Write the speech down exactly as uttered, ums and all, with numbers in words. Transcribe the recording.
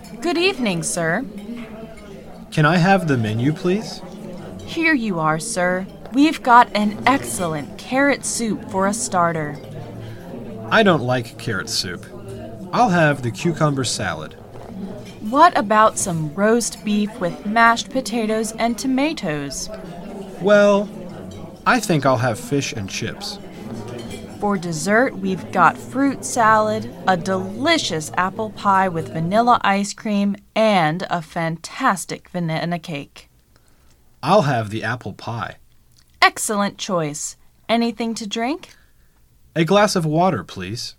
Good evening, sir. Can I have the menu, please? Here you are, sir. We've got an excellent carrot soup for a starter. I don't like carrot soup. I'll have the cucumber salad. What about some roast beef with mashed potatoes and tomatoes? Well, I think I'll have fish and chips. For dessert, we've got fruit salad, a delicious apple pie with vanilla ice cream, and a fantastic banana cake. I'll have the apple pie. Excellent choice. Anything to drink? A glass of water, please.